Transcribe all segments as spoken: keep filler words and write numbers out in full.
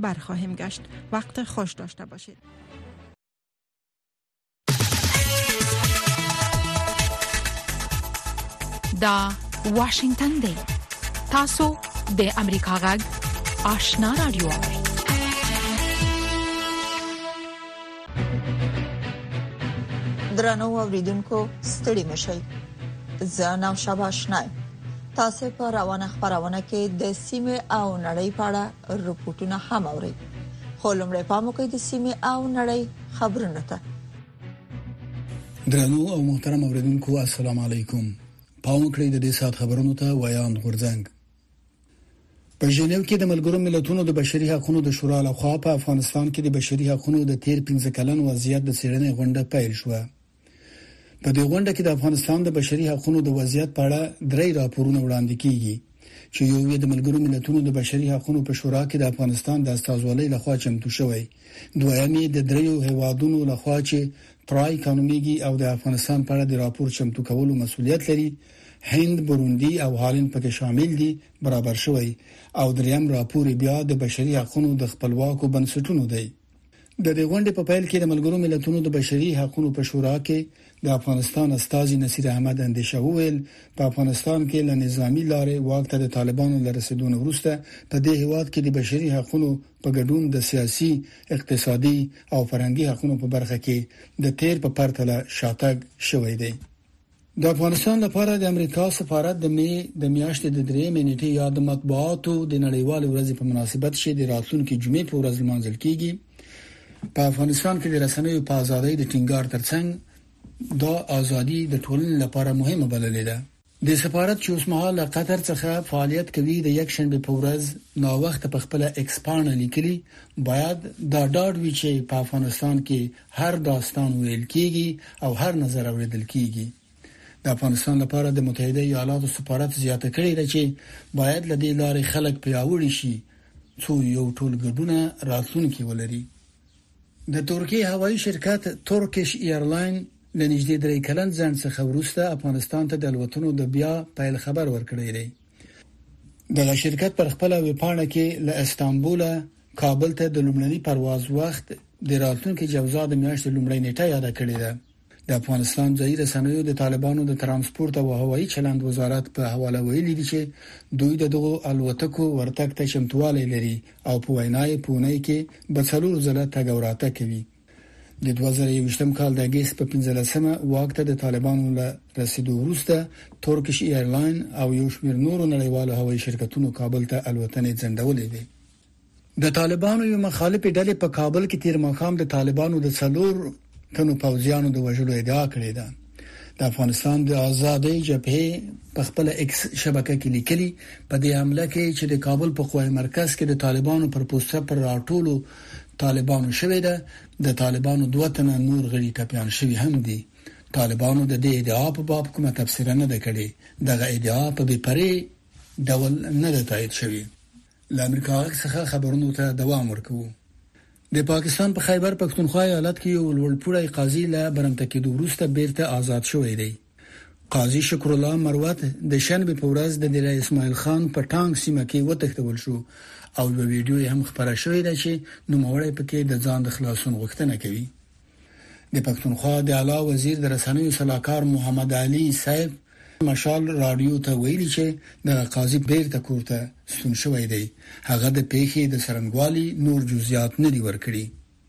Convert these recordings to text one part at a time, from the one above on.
برخواهیم گشت. وقت خوش داشته باشید. دا واشنگتن دی. تاسو د امریکا غږ آشنا رادیو. درنو اوریدونکو ستړي مشئ. زه نو شابه آشنا. تاسو په روانه خبرونه کې د سیمه او نړۍ په اړه رپورټونه هم اورئ. خو لمړی پام وکړئ د سیمه او نړۍ خبرونه ته. درنو او محترم اوریدونکو السلام علیکم. پام وکړئ د دې سات خبرونو ته ویان غورځنګ. په ژنیو کې د ملګرو ملتونو د بشري حقوقو د شورا لخوا په افغانستان کې د بشري حقوقو د تیر پنځه کلن وضعیت د څېړنې غونډه پیل شوه. په دې غونډه کې د افغانستان د بشري حقوقو د وضعیت په اړه درې راپورونه وړاندې کیږي چې یو یې د ملګرو ملتونو د بشري حقوقو په شورا کې د افغانستان د استازولۍ لخوا چمتو شوی، دویم یې د دریو هیوادونو لخوا چې ترای قانونيږي او د افغانستان په اړه د راپور چمتو کولو مسؤلیت لري، هند، بوروندي او هالند پکې شامل دي، برابر شوی، او دریم راپور بیا د بشري حقوقو د خپلواکو بنسټونو دی. د دې غونډې په پیل کې د ملګرو ملتونو د بشري حقوقو په شورا کې د افغانستان استازي نصیر احمد اندیشه وویل په افغانستان کې له نظامی لارې واک ته د طالبانو لرسیدون وروسته په دې هیواد کې د بشري حقوقو په ګډون د سیاسي، اقتصادي او فرهنګي حقوقو په برخه کې د تیر په پرتله شاتګ شوی دی. د افغانستان لپاره د امریکا سفارت د می د میاشتې د درې منېټې یا د مطبوعاتو د نړیوال ورځې په مناسبت چې د راتلونکي جمعې په ورځ لمانځل کیږي په افغانستان کې د رسنیو په ازادۍ د ټینګار ترڅنګ دا ازادي د ټولنې لپاره مهمه بللې ده. د سفارت چې اوس مهال قطر څخه فعالیت کوي د یک شنبه په ورځ نو وخت په خپل ایکسپان لیکلي باید دا ډاډ وي چې په افغانستان کې هر داستان ویل کیږي او هر نظر اوریدل کیږي. د افغانستان لپاره د متحده ایالاتو سفارت زیاته کړې ده چې باید لدې لارې خلک پیاوړي شي څو یو ټول ګډونه راتلونکي ولري. د ترکیه هوایي شرکت ترکیش ایرلاین د نږدې درې کلن ځنډ څخه وروسته افغانستان ته د الوتنو د بیا پیل خبر ورکړی دی. د شرکت پر خپل ویبپاڼه کې له استانبول کابل ته د لومړني پرواز وخت د راتلونکي جوزا د میاشتې لومړۍ نیټه یاد کړې ده. د افغانستان ځایي رسنیو د طالبانو د ترانسپورت او هوایي چلند وزارت په حواله ویلي دي چې دوی دغه الوتکو ورتګ ته چمتووالی لري او په وینای پونای کې به څلور ځله تګ او راتګ کوي. د دوه زره یوویشتم کال د اگست په پنځلسمه واک ته د طالبانو له رسیدو وروسته ترکیش ایرلاین او یو شمېر نورو نړیوالو هوایي شرکتونو کابل ته الوتنې ځنډولې دي. د طالبانو یو مخالف ډلې په کابل کې تیر ماښام د طالبانو د څلور تنو پوځیانو د وژلو ادعا کړې ده. د افغانستان د آزادۍ جبهې په خپل ایکس شبکه کې لیکلي په دې حمله کې چې د کابل په قوای مرکز کې د طالبانو پر پوسټر پر راټولو طالبانو شوې ده، د طالبانو دوه تنه نور غړي ټپيان شوي هم دي. طالبانو د دې ادعا په باب کومه تفسیر نه ده کړې. دغه ادعا په بېپرې ډول نه ده تایید شوې. له امریکا څخه خبرونو ته دوام ورکوو. د پاکستان په خیبر پختونخوا ایالت کې یو لوړپوړی قاضي له برمته کېدو وروسته بیرته آزاد شوی دی. قاضي شکر الله مروت د شنبه په ورځ د ډیره اسماعیل خان په ټانګ سیمه کې وتښتول شو او یو ویډیو هم خبره شوې ده چې نوموړی پکې د ځان د خلاصون غوښتنه کوي. د پختونخوا د اعلی وزیر د رسنیو صلاحکار محمد علي صاحب مشال رادیو ته ویلي چې د قاضي بیرته کوړه ستون شوی دی. هغه د پیښې د سرنګوالي نور جزئیات نه دی ورکړي.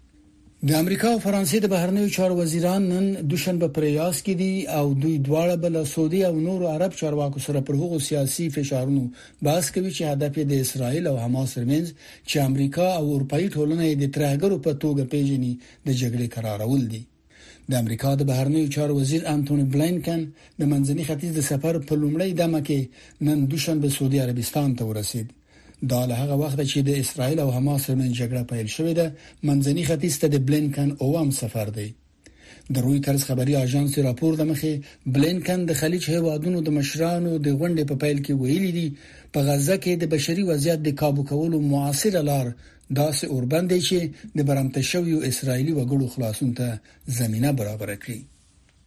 د امریکا او فرانسې د بهرنیو چارو وزیران نن دوشنبه پر ریاض کې دي او دوی دواړه بل سعودي او نور عرب چارواکو سره پر هغو سیاسي فشارونو بحث کوي چې هدف یې د اسرایل او حماس ترمنځ چې امریکا او اروپאי ټولنه د ترهګرو په توګه پیژني د جګړې قرارول دي. د امریکا د بهرنیو چارو وزیر انټونی بلینکن د منځني ختیځ د سفر په لومړۍ دمه کې نن دوشنبه سعودي عربستان ته ورسید. دا له هغه وخت چې د اسرایل او حماس ترمنځ جګړه پیل شوې ده منځني ختیځ ته د بلینکن اوام سفر دی. د رویټرز خبري اژانس راپور د مخې بلینکن د خلیج هیوادونو د مشرانو د غونډې په پیل کې ویلي دي په غزه کې د بشري وضعیت د کابو کولو معاصره لار داسې اوربند دی چې د برمته شویو اسرایلی وګړو خلاصون ته زمينه برابر کړي.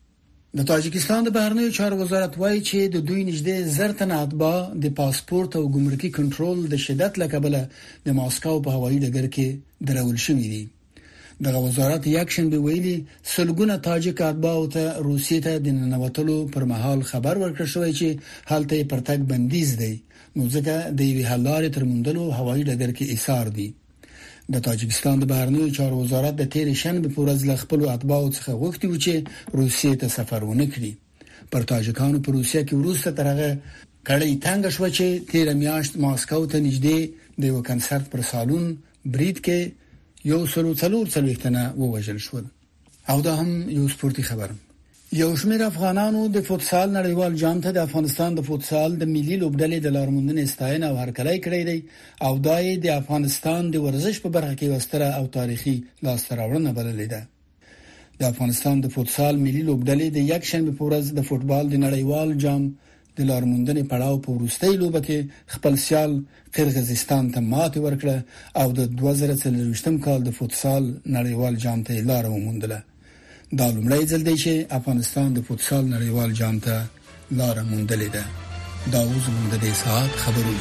د تاجکستان د بهرنیو چارو وزارت وایي چې د دوی نږدې زر تنه اتباع د پاسپورت او ګمرکي کنټرول د شدت له کبله د ماسکو په هوایي ډګر کې درول شوي دي. دغه وزارت یکشنبه ویلي سلګونه تاجک اتباع ته روسیې ته د ننوتلو پر مهال خبر ورکړ شوی چې هلته پرتګ بندیز دی، نو ځکه د یوې حل لارې تر موندلو هوایي ډګر کې ایثار دي. د تاجکستان د بهرنیو چارو وزارت د تیر شنبه په ورځ له خپل اتباعو څخه غوښتي و چې روسیې ته سفر ونه کړي. پر تاجکانو په روسیه کې وروسته ترغه کړي تنګ شو چې تیر میاشت ماسکو ته نږدې د یو کنسرت پر سالون برید کې یو سلو څلور څلوېښتنه ووژل شول. او دا هم یو سپورتي خبر. یو شمېر افغانانو د فوتسال نړیوال جام ته د افغانستان د فوتسال د ملي لوبډلې د لارموندنې ستاینه او هرکلی کړی دی او دا یې د افغانستان د ورزش په برخه کې وستره او تاریخي لاسته راوړنه بللې ده. د افغانستان د فوتسال ملي لوبډلې د یک شنبه په ورځ د فوتبال د نړیوال جام د لارموندنې پړاو په وروستۍ لوبه کې خپل سیال قرغیزستان ته ماتې ورکړه او د دوه زره څلوېښتم کال د فوتسال نړیوال جام ته لار وموندله. دا لومړی ځل دی چې افغانستان د فوتسال نړیوال جام ته لار موندلې ده. دا اوس موږ د دې ساعت خبرونه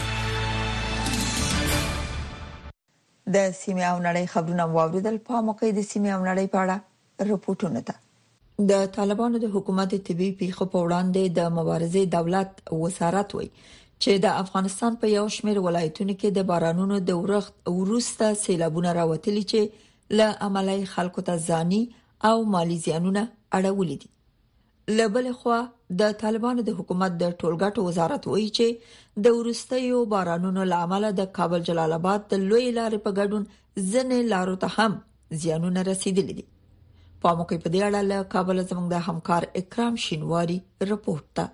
د سیمه او نړۍ خبرونه واوریدل. په موقع د سیمه او نړۍ په اړه رپورټونه ده. د طالبانو د حکومت طبي پیښو په وړاندې د مبارزې دولت وزارت وایي چې د افغانستان په یو شمېر ولایتونو کې د بارانونو د ورښت ورسته سیلابونه راوتلي چې له عملي خلکو ته ځاني او مالی زیانونه اړولې دي. لبل خو د طالبانو د حکومت د ټولګټو وزارت وایي چې د ورستیو بارانونو لامل د کابل جلال آباد د لوی لارې په ګډون ځنې لارو ته هم زیانونه رسیدلي دي. په موقع په دې اړه له کابل زموږ د همکار اکرام شینواری رپورټ ده.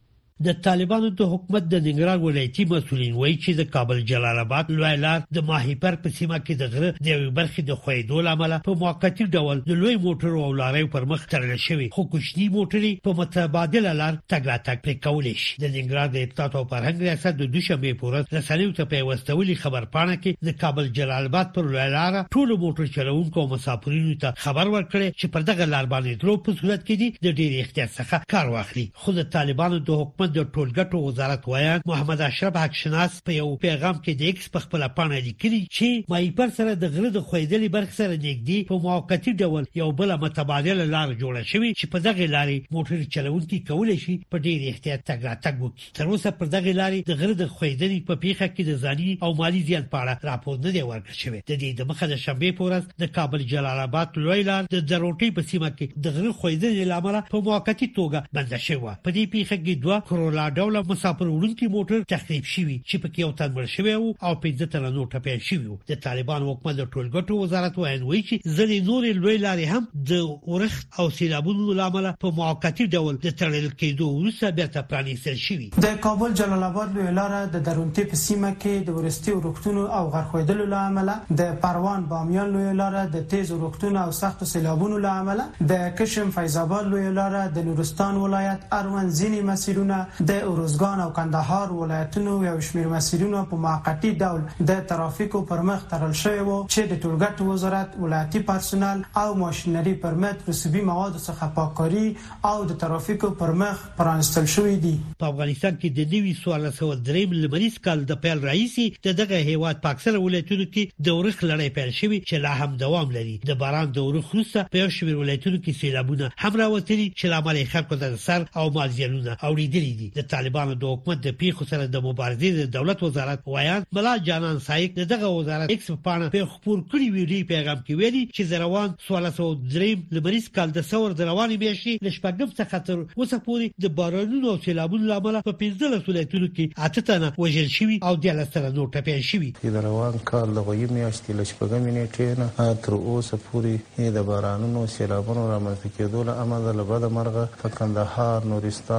د طالبانو د حکومت د ننګرهار ولایتي مسؤلین وایي چې د کابل جلال آباد لوی لار د ماهیپر په سیمه کې د غره د یوې برخې د خویدو لامل په موقتی ډول د لوی موټرو او لارې پر مخ تړل شوی، خو کوچني موټرې په متبادله لار تګ راتګ پرې کولای شي. د ننګرهار د اطلاعات او فرهنګ ریاست د دوشنبه په ورځ رسنیو ته پیوستولي خبرپاڼه کې د کابل جلال آباد پر لوی لار ټول موټر چلوونکو او مسافرینو ته خبر ورکړي چې پر دغه لار باندې درو په صورت کې دي د ډېر احتیاط څخه کار واخلي. خو د طالبانو د حکومت د ټولګټو وزارت وایي محمد اشرف حقشناس په یو پیغام کې د ایکس په خپل پاڼه لیکلي چې مایپر سره د غره د خویدلې برخه سره نږدې په موقتی ډول یو بل متبادله لار جوړه شوې چې په دغه لارې موټر چلوونکي کولای شي په ډېر احتیاط تګ راتګ وکړي. تر اوسه پر دغه لارې د غره د خویدلې په پیښه کې د ځاني او مالی زیان په اړه راپور نه دی ورکړل شوی. د دې د مخه د شنبه په ورځ د کابل جلال آباد لوی لار د دروټي په سیمه کې د غره خویدلې لامل په موقتی توګه بند شوی. په دې پیښه کې دوه کرولا ډول مسافر وړونکي موټر تخریب شوی چې په کې یو تن مړ شوی او پنځه تنه نور ټپيان شوی. د طالبان حکومت د ټولګټو وزارت وایي چې ځلې نورې لوی لارې هم د ورښت او سیلابونو لامل په موقتی ډول د تړل کېدو وروسته بیرته پرانیستل شوی. د کابل جلال آباد لوی لار د درونټي په سیمه کې د ورستي ورښتونو او غرخویدلو لامل، د پروان بامیان لوی لار د تیز ورښتونو او سخت سیلابونو لامل، د کشم فیض آباد لوی لار د نورستان ولایت اروند ځینې مسیرونه، د روزګان او کندهار ولایتونو یو شمېر مسیرونه په موقتی ډول د ترافیکو پر مخ تړل شوی وو چې د ټولګټو وزارت ولایتي پرسونل او ماشینري پرمټ رسوبي مواد څخه پاککاري او د ترافیکو پر مخ پرانستل شوی دي. په افغانستان کې د نوي سوال سو دریم لمریز کال د پیل رئیسي د دغه هیواد په اکثره ولایتونو کې د ورښت لړۍ پیل شوی چې لا هم دوام لري. د باران د ورښت وروسته په یو شمېر ولایتونو کې سیلابونه هم راوتلي چې لامل خلکو ته سر او مال زیانونه اوریدلي دي. د طالبانو د حکومت د پیښو سره د مبارزې د دولت وزارت وایي ملا جانان سایق دغه وزارت ایکس په پاڼه په خبر کړی ویډیو پیغام کې ویلي چې روان سوال سو دریم لمریز کال د ثور د رواني میاشتې لشپږم څخه تر اوسه پورې د بارانونو او سیلابونو لامل په پنځلس ولایتونو کې اته تنه وژل شوي او د لسره نور ټپيان شوي. د روان کال د غوي میاشتې لشپږم نیټې نه تر اوسه پورې د بارانونو او سیلابونو رامنځته کېدو له امله له بده مرغه په کندهار، نورستان،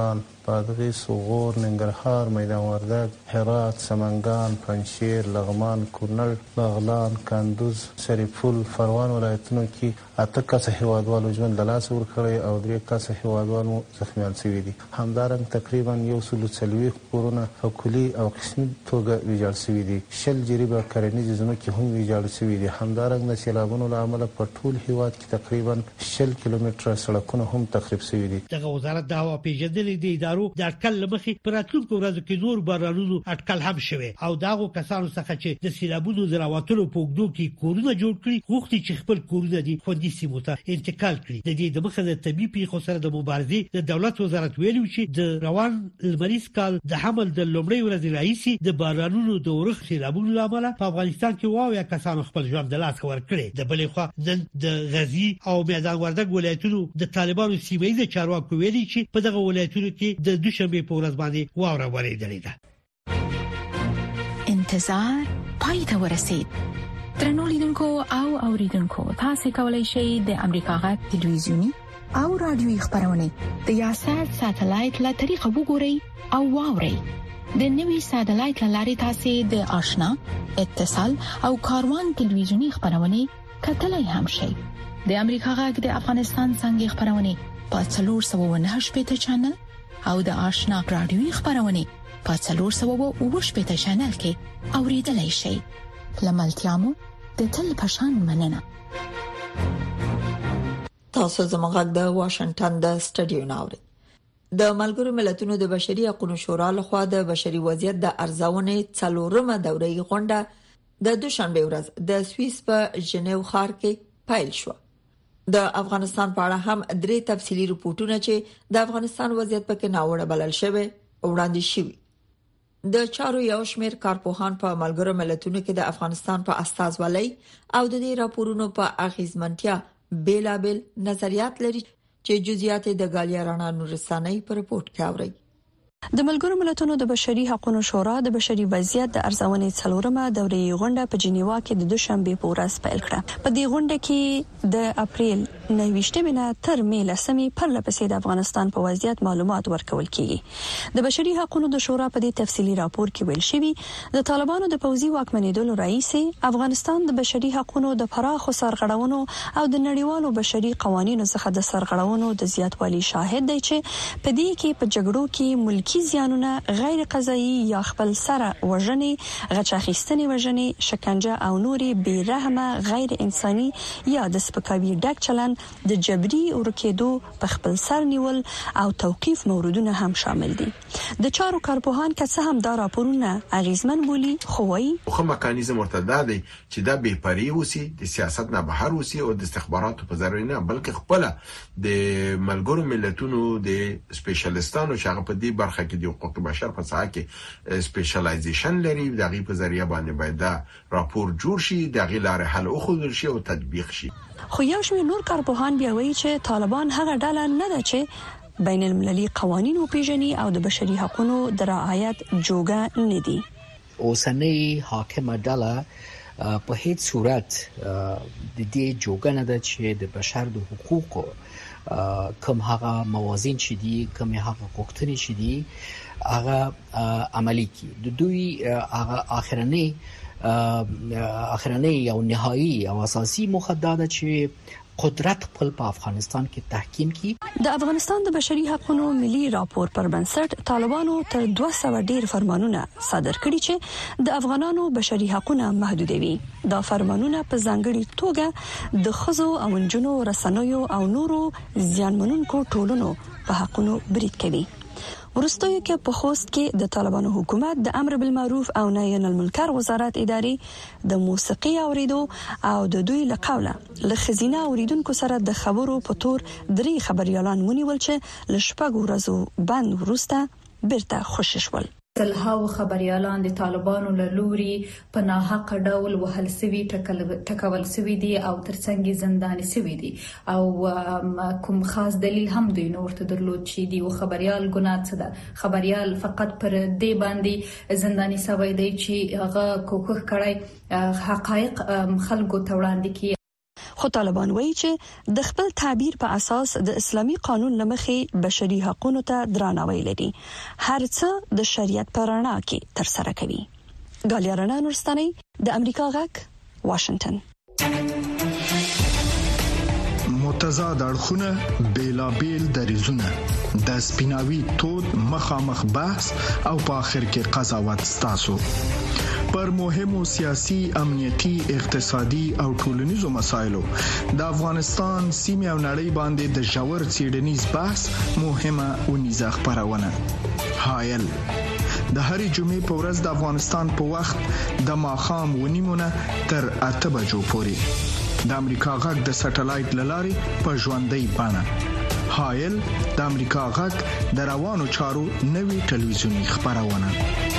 بادغیس غور ننګرهار میدان وردګ هرات سمنګان پنجشیر لغمان کونړ بغلان کندوز سرپل پروان ولایتونو کې اته کسه هیوادوالو ژوند له لاسه ورکړی او درې کسه هیوادوالو زخمیان شوي دي. همدارنګه تقریبا یو سل څلوېښت کورونه په کلي او قسمي توګه ویجاړ شوي دي. شل جریبه کرنیزې ځمکې هم ویجاړ شوي دي. همدارنګه د سیلابونو له امله په ټول هیواد کې تقریبا شل کیلومتره سړکونه هم تخریب شوي دي. دغه وزارت د هوا پیژندنې د ادارو د اټکل لمخې پر راتلونکو ورځو کې نور بارانونو اټکل هم شوی او داغو کسانو څخه چې د سیلابونو د راوتلو په اوږدو کې کورونه جوړ کړي غوښتي چې خپل کورونه دي خوندي سیمو ته انتقال کړي. د دې د مخه د طبي پیښو سره د مبارزې د دولت وزارت ویلي چې د روان لمریز کال د حمل د لومړۍ ورځې راهیسې د بارانونو د ورخ سیلابونو لامل په افغانستان کې واویا کسانو خپل ژوند د لاس ورکړي. د بلې خوا نن د غزنی او میدان وردګ ولایتونو د طالبانو سیمه چارواکو ویلي چې په دغه ولایتونو کې د دوشنبه په ورځ باندې واوره ورېدلې ده. انتظار پای ته ورسید. ترنو لیدونکو او اوریدونکو تاسو کولی شئ د امریکا غږ ټلویزیونی او رادیوي خبرونه د یاشر ساتلایت له طریقو وګورئ او واورئ. د نوي ساتلایت لارې تاسو د آشنا اتصال او کاروان ټلویزیونی خبرونه کتلای هم شئ. د امریکا غږ د افغانستان څنګه خبرونه په څلور سوه او نهه شپږ چینل او د آشنا رادیوي خبرونه په څلور سوه او اووه شپږ چینل کې اوریدلای شئ. لملتيامو د تل پشان مننه. تاسو زموږ د واشنگټن د سټډیو ناوړي. د ملګرو ملتونو د بشري حقوقو شورا لخوا د بشري وضعیت د ارزونې څلورمه دورې غونډه د دوشنبه ورځ د سوئیس په ژنیو ښار کې پیل شو. د افغانستان په اړه هم درې تفصیلي رپورټونه چې د افغانستان وضعیت پکې ناوړه بلل شوی وړاندې شوی. د چارو یو شمېر کارپوهان په ملګرو ملتونو کې د افغانستان په استازولۍ او د دې راپورونو په اغیزمنتیا بیلابل نظریات لري چې جزئیات د غالیا رانا نورستاني په رپورت کې اوري. د ملګرو ملتونو د بشري حقوقو شورا د بشري وضعیت د ارزونې څلورمه دورې غونډه په جنیوا کې د دوشنبه په ورځ پیل کړه. په دې غونډه کې د اپریل نويشتمه تر مې لسمې پر لپسې د افغانستان په وضعیت معلومات ورکول کیږي. د بشري حقوقو د شورا په دې تفصیلي راپور کې ویل شوی د طالبانو د پوځي واکمنېدلو رئیس افغانستان د بشري حقوقو د پراخو سرغړونو او د نړیوالو بشري قوانینو څخه د سرغړونو د زیاتوالي شاهد دی چې په دې کې په جګړو کې ملکی کی زیانونه غیر قضایي یا خپل سره وژنې غچاخیستنې وژنې شکنجه او نوري بې رحمه غیر انساني یا د سپکاوي ډک چلن د جبري ورکېدو په خپل سر نیول او توقيف موردونه هم شامل دي. د چارو کارپوهان که څه هم دا راپورونه اغیزمن بولی خو وايي خو مکانیزم ورته دی چې دا بې پرې وسی د سیاست نه بهر وسی او د استخباراتو په ذریعہ نه بلکې خپل د ملګرو ملتونو د سپیشلیستانو شغه په دې برخه کې د حقوق بشر په څار کې سپیشلایزیشن لري. دغه په ذریعہ باندې باید دا راپور جوړ شي دغه لارې حل او خود شي او تطبیق شي. خو یو شمېر نور کارپوهان بیا وایي چې طالبان هغه ډله نه ده چې بین المللي قوانینو پیژني او د بشري حقوقو د رعایت جوګه نه دي. اوسنۍ حاکمه ډله په هیڅ صورت د دې جوګه نه ده چې د بشر د حقوقو کوم هغه موازین چې دي کوم هغه غوښتنې چې دي هغه عملی کی د دوی هغه اخرنی اخرنی او نهایی او اساسي مخدده چې قدرت خپل په افغانستان کې تحکیم کی. د افغانستان د بشري حقوقو ملي راپور پر بنسټ طالبانو تر دوه سوه ډیر فرمانونه صادر کړي چې د افغانانو بشري حقوقونه محدودوي. دا فرمانونه په ځانګړي توګه د خزو او انجونو رسنیو او نورو ځانمنونکو ټولنو په حقوقو برید کوي. ورستوي کې په خوست کې د طالبانو حکومت د امر بالمعروف او نهي عن المنکر وزارت ادارې د موسیقي اوریدو او د دوی له قوله له خزینه اوریدونکو سره د خبرو په تور درې خبريالان ونیول چې ل شپږ ورځو بند ورسته بیرته خوشی شول. سلهاو خبريالان د طالبانو له لوري په ناحق ډول وهل سوي ټکول سوي دي او ترڅنګ زنداني سوي دي او کوم خاص دلیل هم دوی نو ورته درلود چې دی خبريال ګناه څه ده. خبريال فقط پر دې باندې زنداني سوي دی چې هغه کوکه کړای حقایق خلکو ته وړاندې کړي. خو طالبان وایي چې د خپل تعبیر په اساس د اسلامي قانون لمخې بشري حقوقو ته درناوی لري، هر څه د شریعت په رڼا کې ترسره کوي. ګالیا رڼا نورستاني، د امریکا غږ، واشنگټن. متضاد اړخونه، بیلابیل دریزونه، د سپیناوي تود مخامخ بحث او په اخر کې قضاوت ستاسو پر مهمو سیاسي، امنیتي، اقتصادي او ټولنیزو مسایلو د افغانستان سیمه او نړۍ باندې د ژور څېړنیز بحث مهمه ونیزه خبرونه. حایل د هرې جمعې په ورځ د افغانستان په وخت د ماښام ونیمونه تر اته بجو پورې د امریکا غږ د سټلایټ للارې په ژوندۍ بڼه. حایل د امریکا غږ د روانو چارو نوي ټلویزیونی خبرونه.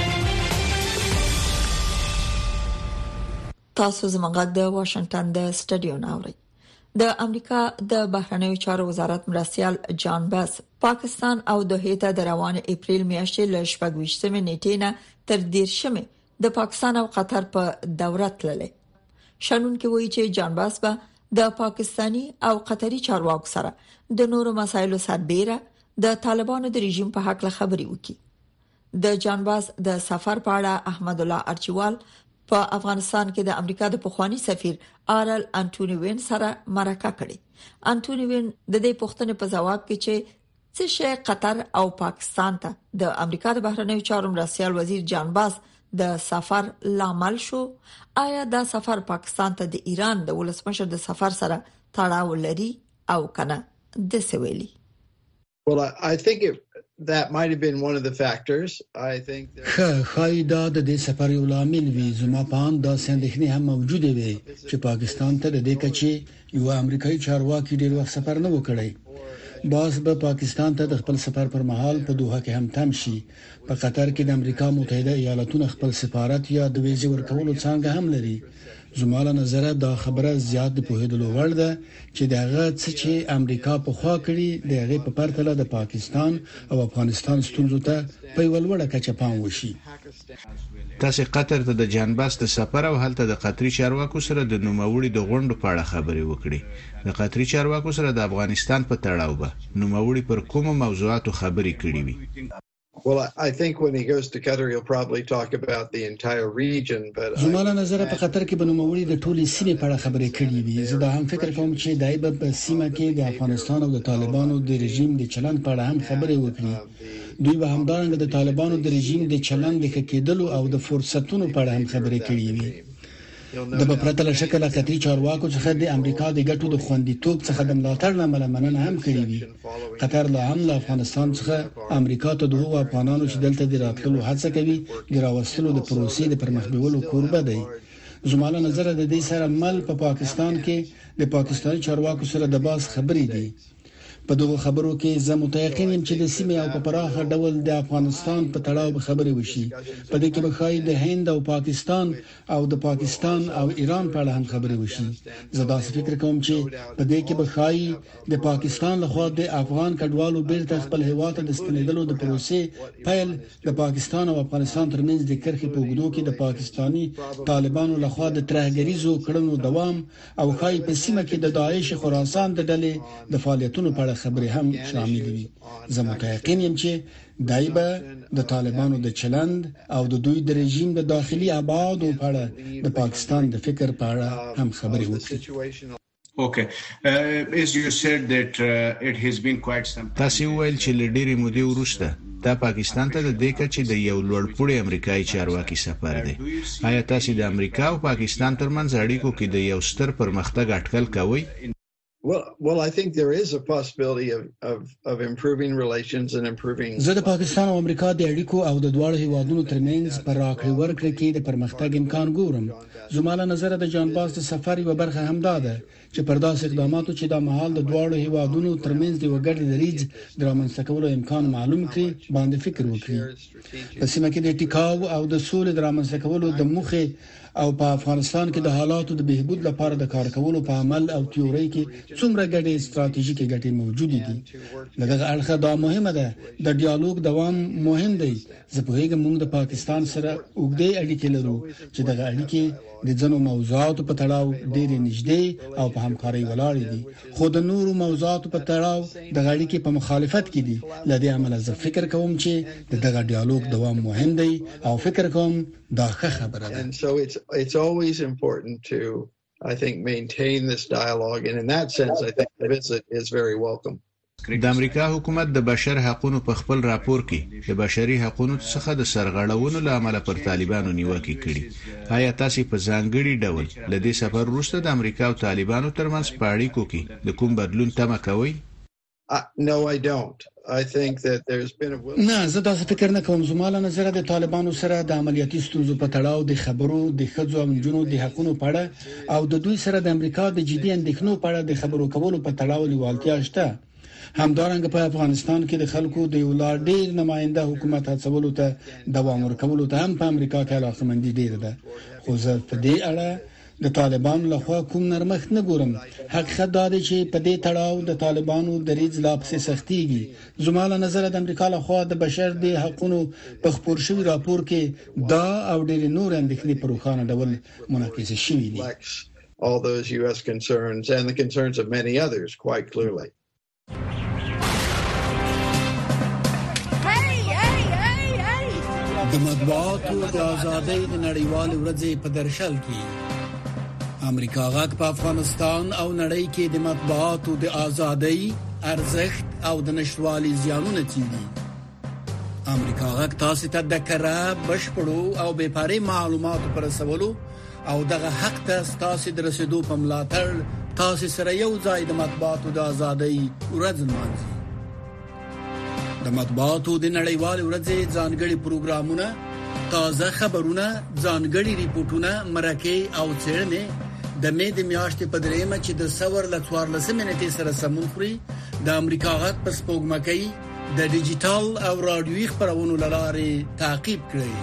تاسو زموږ د واشنگټن د سټډیو ناوړي. د امریکا د بهرنیو چارو وزارت مرستيال جان باس پاکستان او دوحه ته د روان اپریل میاشتې ل شپږ نیټې نه تر دیرشمه د پاکستان او قطر په دوره تللې. شنن کې وایي چې جان باس به د پاکستانی او قطري چارواکو سره د نورو مسایلو سربېره د طالبانو د رژیم په حق له خبري وکړي. د جان باس د سفر په اړه احمد الله ارچوال په افغانستان کې د امریکا د پخوانی سفیر آرل انټونی وین سره مرکه کړې. انټونی وین د دې پوښتنې په جواب کې چې څه شی قطر او پاکستان ته د امریکا د بهرنیو چارو مرستيال وزیر جان باس د سفر لامل شو، آیا دا سفر پاکستان ته د ایران د ولسمشر د سفر سره تړاو لري او کنه د سویلي؟ Well, I think it, that might have been one of the factors. I think خای دا د دې سفر یو لامل وی. زما په اند دا سندخنی هم موجوده وي چې پاکستان ته د دې کچې یو امریکایي چارواکي ډیر وخت سفر نه وکړي. باس به پاکستان ته د خپل سفر پر مهال په دوحه کې هم تم شي. په قطر کې د امریکا متحده ایالاتونو خپل سفارت یا د ویزې ورکولو څنګه هم لري. زموږ نظر دا خبره زیات په هیدلو وړ ده چې دغه څه چې امریکا په خوا کړی دغه په پرتله د پاکستان او افغانستان ستونزو ته په ولوړه کچه پام وشي. تاسو قطر ته د جان باس د سفر او هلته د قطري چارواکو سره د نوموړي د غونډو په اړه خبرې وکړي. د قطري چارواکو سره د افغانستان په تړاو به نوموړي پر کومو موضوعاتو خبرې کړې وي؟ Well, I think when he goes to Qatar, he'll probably talk about the entire region. But زموږ نظر په قطر کې به نوموړي د ټولې سیمې په اړه خبرې کړې وي. زه دا هم فکر کوم چې دای په سیمه کې د افغانستان او د طالبانو د رژیم د چلند په اړه هم خبرې وکړي. دوی به همدارنګه د طالبانو د رژیم د چلند د کېدلو او د فرصتونو په اړه هم خبرې کړې وي. د په پرتله شکل قطري چارواکو څخه د امریکا د ګټو د خوندیتوب څخه د ملاتړ لامل مننه هم کړې وي. قطر لا هم له افغانستان څخه امریکا ته د هغو افغانانو چې دلته د راتللو هڅه کوي د راوستلو د پروسې د پرمخ بیولو کوربه دی. زموږ نظر د دې سره مل په پا پاکستان کې د پاکستاني چارواکو سره د باس خبرې دي. په دغه خبرو کې زه متيقن یم چې د سیمې او په پراخه ډول د افغانستان په تړاو خبرې وشي. په دې کې به خای د هند او پاکستان او د پاکستان او ایران په اړه هم خبرې وشي. زه دا فکر کوم چې په دې کې به خای د پاکستان لخوا د افغان کډوالو بیرته خپل هیواد ته د ستنېدلو د پروسې پیل د پاکستان او افغانستان ترمنځ د کرښې په وګړو کې د پاکستانی طالبانو لخوا د ترهګریزو کړنو دوام او خای په سیمه کې د داعش خراسان د ډلې د فعالیتونو په خبرې هم شامل وي. زه متيقن یم چې دایبه د طالبانو د چلند او د دوی د رژیم د داخلي ابعاد په اړه د پاکستان د فکر په اړه هم خبرې وکړي. Okay. Uh, as you said that uh, it has been quite some time. تاسو ویل چې لډيري مودې وروسته دا پاکستان ته د دې کچې د یو لوړپوړي امریکایي چارواکي سفر دی. آیا تاسو د امریکا او پاکستان ترمنځ اړیکو کې د یو ستر پرمختګ اټکل کوئ؟ Well, well, I think there is a possibility of of of improving relations and improving. زه د پاکستان او امریکا د اړیکو او د دواړو هیوادونو ترمنځ پر راکړې ورکړې کې د پرمختګ امکان ګورم. زموږ نظر د جان باس د سفر یو برخه هم ده چې پر داسې اقداماتو چې د محل د دواړو هیوادونو ترمنځ د وګړي دریځ درامنځته کولو امکان معلوم کړي باندې فکر وکړي. په سیمه کې د ټیکاو او د سولې درامنځته کولو د موخې او په افغانستان کې د حالاتو د بهبود لپاره د کار کولو په عمل او تیوري کې څومره ګډې ستراتیژیکې ګټې موجودې دي. دغه اړخه دا مهمه ده د ډیالوګ دوام مهم دی. زه په هغه موږ د پاکستان سره اوږدې اړیکې لرو چې دغه اړیکې د ځینو موضوعاتو په تړاو ډېرې نږدې او په همکارۍ ولاړې دي، خو د نورو موضوعاتو په تړاو د اړیکې په مخالفت کې دي. لدې عمله زه فکر کوم چې دغه ډیالوګ دوام مهم دی او فکر کوم دا ښه خبره ده. And so it's it's always important to I think maintain this dialogue, and in that sense I think the visit is very welcome. د امریکا حکومت د بشر حقوقو په خپل راپور کې د بشري حقوقو څخه د سرغړونو لامل پر طالبانو نیوکه کړې. آیا تاسو په ځانګړي ډول ل دې سفر وروسته د امریکا او طالبانو ترمنځ په اړیکو کې د کوم بدلون تمه کوئ؟ Uh, no, I don't. I think that there's been a will... نه زه دا فکر نه کوم. زموږ نظر د طالبانو سره د عملیاتي ستونزو په تړاو د خبرو د خځو او نجونو د حقوقو په اړه او د دوی سره د امریکا د جدي اندېښنو په اړه د خبرو کولو په تړاو لیوالتیا شته. همدارنګه په افغانستان کې د خلکو د یو لا ډیر نماینده حکومت هڅولو ته دوام ورکولو ته هم په امریکا کې علاقمندي ډیره ده. خو زه په دې اړه د طالبانو لخوا کوم نرمښت نه ګورم. حقیقت دا دی چې په دې تړاو د طالبانو دریځ لا پسې سختيږي. زما له نظر د امریکا لخوا د بشر د حقوقو په خبر شوی راپور کې دا او ډېر نور اندېښنې په روښانه ډول منعکس شوي دي. All those U S concerns and the concerns of many others quite clearly. د مطبوعاتو د ازادۍ د نړیوالې ورځې په درشل کې امریکا غاک په افغانستان او نړۍ کې د مطبوعاتو د ازادۍ ارزښت او د نشروالي زیانونه څیړي. امریکا غاک تاسو ته د کره بشپړو او بې پارې معلوماتو پر رسولو او دغه حق ته تاسو د رسیدو په ملاتړ تاسو سره یو ځای د مطبوعاتو د ازادۍ ورځ لمانځي. د مطبوعاتو د نړیوال ورځې ځانګړي پروګرامونه، تازه خبرونه، ځانګړي ریپورتونه، مرکې او څېړنې د مې د میاشتې په دریمه چې د څوار ل څوارلس منټې سره سمون خوري د امریکا غږ په سپوږمکۍ د ډیجیټل او رادیوي خبرونو لارې تعقیب کړئ.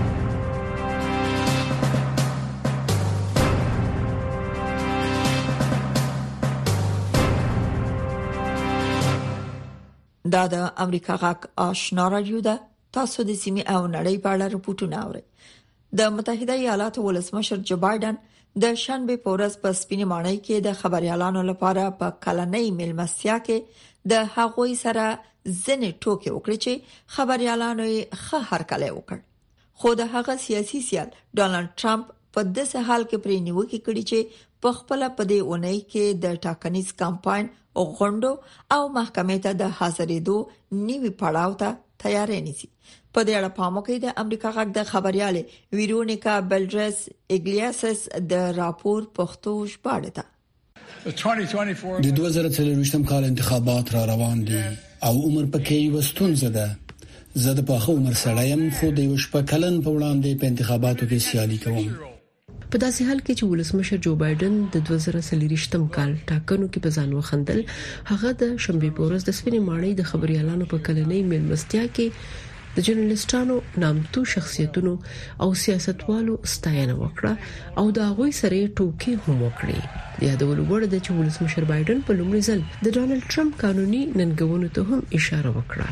دا د امریکا غاک آشنا رادیو ده. تاسو د سیمې او نړۍ په اړه رپورټونه اورئ. د متحده ایالاتو ولسمشر جو بایدن د شنبه په ورځ په سپینې ماڼۍ کې د خبريالانو لپاره په کلنۍ ملمستیا کې د هغوی سره ځنې ټوکې وکړي چې خبريالانو یې ښه هرکلی وکړ. خو د هغه سیاسي سیال ډونالد ټرمپ په داسې حال کې پرې نیوکه کړې چې په خپل په دې اونۍ کې د ټاکنیز کمپاین او غونډو او محکمې ته د حاضرېدو نیوي پړاو ته تیاری نیسي. په دې اړه پام وکړئ. د امریکا غږ د خبرياله ویرونیکا بلډرس اګلیاسس د راپور پښتو ژباړه ده. د دوه زره څلورویشتم کال انتخابات را روان دي او عمر پکې وستونزه ده. زه د پاخه عمر سره يم خو د یو شپه کلن په وړاندې په انتخاباتو کې سیالي کوم. په داسې حال کې چې ولسمشر جو بایدن د دوه زره څلورویشتم کال ټاکنو کې په ځان وخندل، هغه د شنبه په ورځ د سپینې ماڼۍ د خبريالانو په کلنۍ مېلمستیا کې د جرنالستانو، نامتو شخصیتونو او سیاستوالو ستاینه وکړه او د هغوی سره ټوکې هم وکړې. یادول وړ ده چې ولسمشر بایدن په لومړي ځل د ډونالد ټرمپ قانوني ننګونو ته هم اشاره وکړه.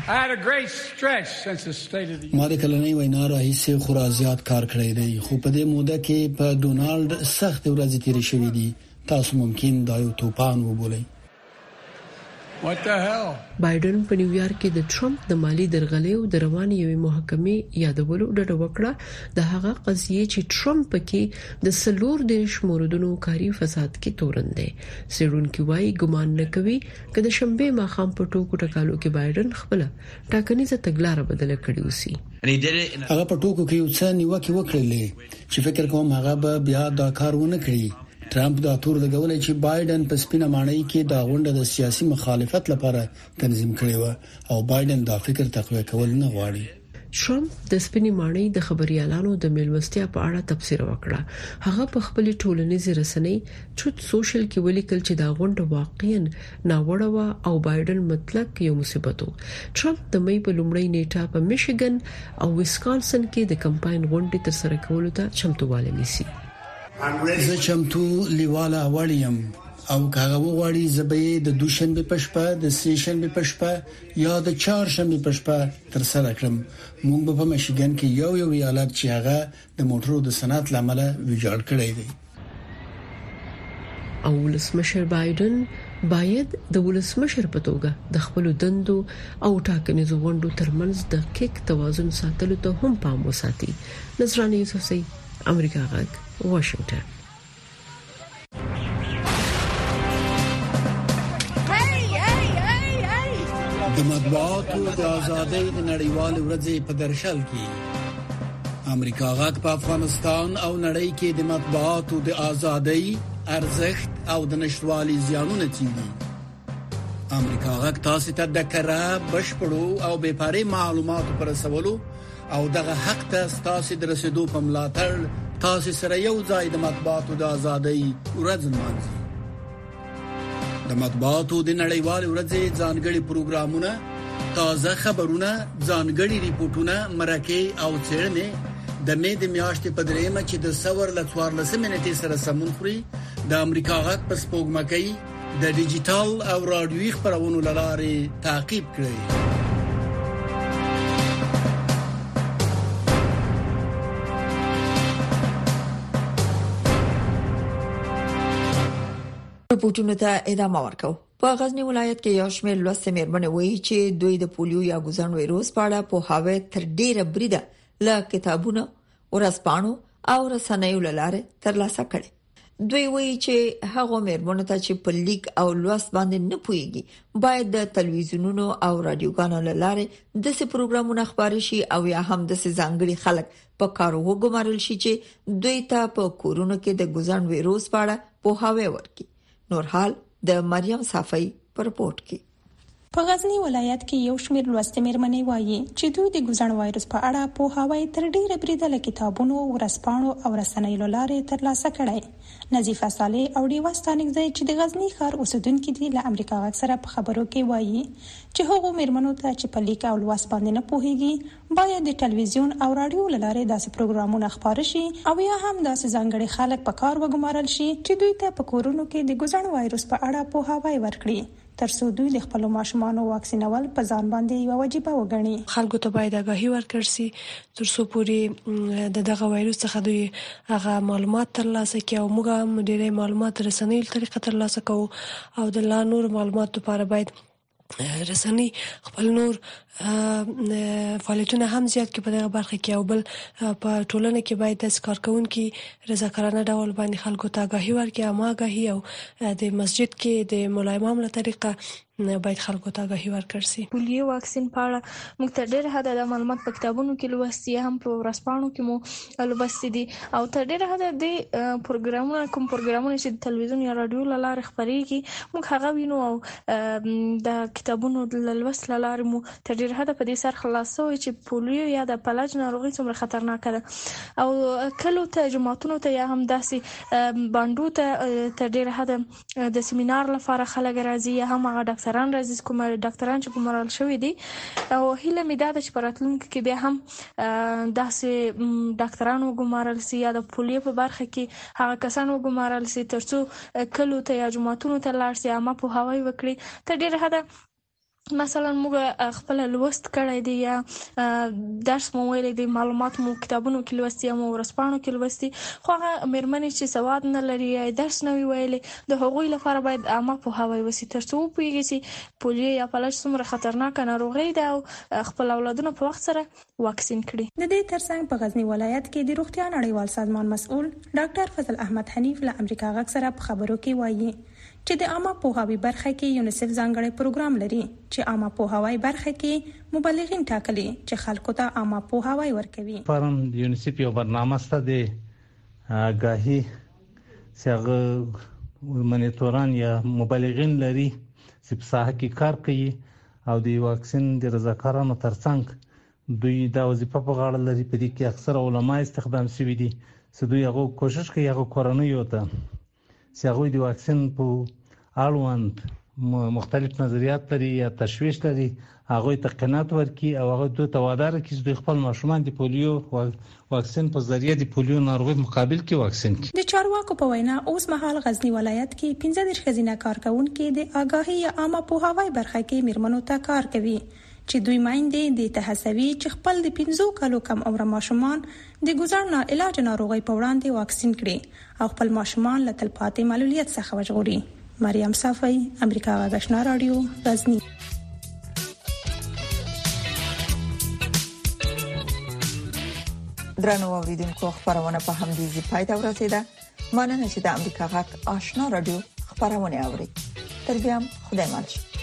ما د کلنۍ وینا راهیسې خورا زیات کار کړی دی، خو په دې موده کې په ډونالد سخت ورځې تیرې شوې دي. تاسو ممکن دا یو توپان وبولئ. What the hell? بایدن په نیویارک کې د ټرمپ د مالی درغلیو د روانې یوې محکمې یادولو ډډه وکړه د هغه قضیې چې ټرمپ کې د سلور دیش موردونو کاری فساد کې تورن دی. سیرونکو وايي ګمان نه کوي چې د شنبه ماخام په ټوکو ټکالو کې بایدن خپل ټاکنیزه تګلارې بدله کړې وسی. هغه په ټوکو کې یو څه نیوکه وکړلې چې فکر کوم هغه به بیا دا کارونه کړی. ټرمپ دا تور لګولې چې بایدن په سپینه ماڼۍ کې دا غونډه د سیاسي مخالفت لپاره تنظیم کړې و او بایدن دا فکر تقویه کول نه غواړي. ټرمپ د سپینې ماڼۍ د خبريالانو د میلمستیا په اړه تبصره وکړه. هغه په خپل ټولنیزې رسنۍ ټروت سوشل کې ولیکل چې دا غونډه واقعا ناوړه و او بایدن مطلق یو مصیبت و. ټرمپ د مې په لومړۍ نیټه په میشیګن او ویسکانسن کې د کمپاین غونډې ترسره کولو ته چمتووالی نیسي. زه چمتو لیواله وړیم او کاغه وغواړي زبې د دوشنبه پښپا د سیشنبه پښپا یا د چهارشنبه پښپا تر سره کړم. موږ په میشیګن کې یو یو ایالت چې هغه د موټرو د صنعت لامل ویجاړ کړی دی. او ولسمشر بایدن باید د ولسمشر په توګه د خپل دندو او ټاکنیزو غونډو ترمنځ د کېک توازن ساتلو ته هم پام وساتي. نصراني یوسفزئی، امریکا غږ، واشنگټن. د مطبوعاتو د ازادۍ د نړیوال ورځې په درشل کې امریکا غږ په افغانستان او نړۍ کې د مطبوعاتو د ازادۍ ارزښت او د نشروالي زیانونه څیړي. امریکا غږ تاسو ته د کره بشپړو او بې پرې معلوماتو پر رسولو او دغه حق ته تاسو د رسیدو په ملاتړ تاسو سره یو ځای د مطبوعاتو د ازادۍ ورځ نمانځي. د مطبوعاتو د نړیوال ورځې ځانګړي پروګرامونه، تازه خبرونه، ځانګړي ریپورتونه، مرکې او څېړنې د مې د میاشتې په دریمه چې د څوار ل څوارلسمې نیټې سره سمون خوري د امریکا غږ په سپوږمکۍ د ډیجیټل او رادیوي خبرونو لارې تعقیب کړئ. رپورټونو ته ادامه ورکو. په غزنی ولایت کې یو شمېر لوستې مېرمنې وایي چې دوی د پولیو یا ګوزن وایروس په اړه په هاوی تر ډیره بریده له کتابونو، ورځپاڼو او رسنیو لاره ترلاسه کړي. دوی وایي چې هغه مېرمنو ته چې په لیک او لوست باندې نه پوهیږي باید د تلویزیونونو او رادیوګانو لاره د سې پروګرامونو خبري شي او یا هم د سې ځانګړي خلک په کارو وګمارل شي چې دوی ته په کورونو کې د ګوزن وایروس په اړه په هاوی ورکړي. نور حال د مریم صافی پر رپورت کې. په غزنی ولایت کې یو شمېر لوستې مېرمنې وایي چې دوی د ګوزن وایروس په اړه په هاوی تر ډیره بریده له کتابونو، ورځپاڼو او رسنیو لارې ترلاسه کړي. نظیفه صالح او ډیوا ستانګزی چې د غزنی ښار اوسیدونکو دي له امریکا غږ سره په خبرو کې وایي چې هغو مېرمنو ته چې په لیک او لوست باندې نه پوهیږي باید د تلویزیون او رادیو لارې داسې پروګرامونه خبر شي او یا هم داسې ځانګړي خلک په کار وګمارل شي چې دوی ته په کورونو کې د ګوزن وایروس په اړه په هاوی ورکړي ترڅو دوی د خپل ماشومانو واکسینول په ځان باندې یو واجب وګڼي. خلکو ته باید آگاهي ورکړل شي ترڅو پورې د دغه وایروس څخه دوی هغه معلومات ترلاسه کړي او موږ هم ډېرې معلومات رسنیو طریقه ترلاسه کوو او د لا نور معلوماتو لپاره باید رسنی خپل نور فعالیتونه هم زیات کې په دغه برخه کې او بل په ټولنه کې باید د کارکونکو رضاکارانه ډول باندې خلکو ته آگاهي ورکړي او آگاهي او د مسجد کې د مولا امام له طریقه باید خلکو ته آگاهي ورکړل شي. پولیو واکسین په اړه موږ تر ډیره حده د معلومات په کتابونو کې لوستي هم په ورځپاڼو کې مو لوستي دي او تر ډیره حده د پروګرامونو کوم پروګرامونه چې د تلویزیون یا رادیو لاره خبريږي موږ هغه وینو او د کتابونو د لوست لاره مو تر ډیره حده په دې سر خلاصو چې پولیو یا د پلج ناروغي څومره خطرناک ده او کله ته جماعتونو ته یا هم داسې باندو ته تر ډیره حده د سیمینار لپاره خلک راځي یا هم هغه ډاکټران راځي کوم ډاکټران چې ګمارل شوی دي او هیله مې ده چې پراتلونکو کې بیا هم داسې ډاکټران وګمارل شي یا د پولیو په برخه کې هغه کسان وګمارل شي ترڅو کلو ته یا جماعتونو ته لاړ شي اما په هواي وکړي ته ډیره حدا مثلا موږ خپل لوست کړی دی یا درس مو ویلي دی معلومات مو کتابونو کې لوستي مو ورسپانو کې لوستي خو هغه مېرمنې چې سواد نه لري یا درس نه ویلي د هغوی لپاره باید عامه په هواي وسی ترڅو پوهیږي چې پولیو یا پلش څومره خطرناک ناروغي ده او خپل اولادونه په وخت سره واکسین کړي. د دې ترڅنګ په غزنی ولایت کې د روغتیا نړیوال سازمان مسؤل ډاکټر فضل احمد حنیف له امریکا غږ سره په خبرو کې وایي چې د عامه پوهاوی برخه کې یونیسف ځانګړی پروګرام لري چې عامه پوهاوی برخه کې مبلغین ټاکلي چې خلکو ته عامه پوهاوی ورکوي. پرم یونیسف یو برنامه ست دی آگاهی څنګه مونیټوران یا مبلغین لري چې په ساحه کې کار کوي او د واکسین د رضاکارانو ترڅنګ دوی دا وظیفه په غاړه لري په دې کې اکثره علما استخدام شوي دي چې دوی هغه کوشش کوي هغه کورنۍ وته چې هغه د واکسین په اړوند مختلف نظریات لري یا تشویش لري هغه ته قناعت ورکړي او هغه دوی ته وعده کړي چې خپل ماشومان د پولیو واکسین په ذریعہ د پولیو ناروغي مقابل کې واکسین کړي. د چارواکو په وینا اوس مهال غزنی ولایت کې پنځه دېرش ښځینه کارکونکو د آگاهی یا عامه پوهاوی برخه کې میرمنو ته کار کوي چې دوی مایندې د تهڅوي چې خپل د پنځو کالو کم عمر ماشومان د ګذر نه علاج ناروغي په وړاندې واکسین کړي او خپل ماشومان له تلپاتې معلولیت څخه وژغوري. مریم صافی، امریکا غږ رادیو، غزنی. درنو اوریدونکو خبرونه په همدې ځای پای ته ورسیده. مننه چې د امریکا غږ آشنا رادیو خبرونه اوري. تر بیا خدای مل.